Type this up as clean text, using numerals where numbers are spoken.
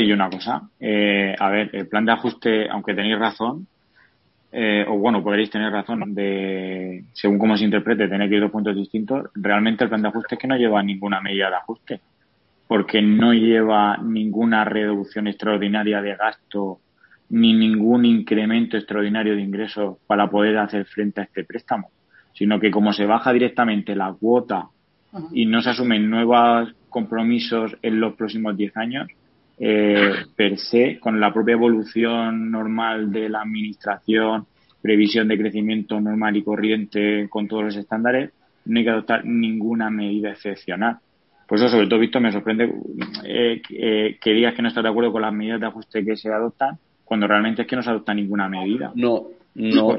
yo una cosa. A ver, el plan de ajuste, aunque tenéis razón, o bueno, podréis tener razón, según cómo se interprete, tener que ir 2 puntos distintos, realmente el plan de ajuste es que no lleva ninguna medida de ajuste, porque no lleva ninguna reducción extraordinaria de gasto ni ningún incremento extraordinario de ingresos para poder hacer frente a este préstamo, sino que como se baja directamente la cuota y no se asumen nuevos compromisos en los próximos 10 años, per se, con la propia evolución normal de la administración, previsión de crecimiento normal y corriente con todos los estándares, no hay que adoptar ninguna medida excepcional. Por eso, sobre todo, Víctor, me sorprende que digas que no estás de acuerdo con las medidas de ajuste que se adoptan, cuando realmente es que no se adopta ninguna medida. No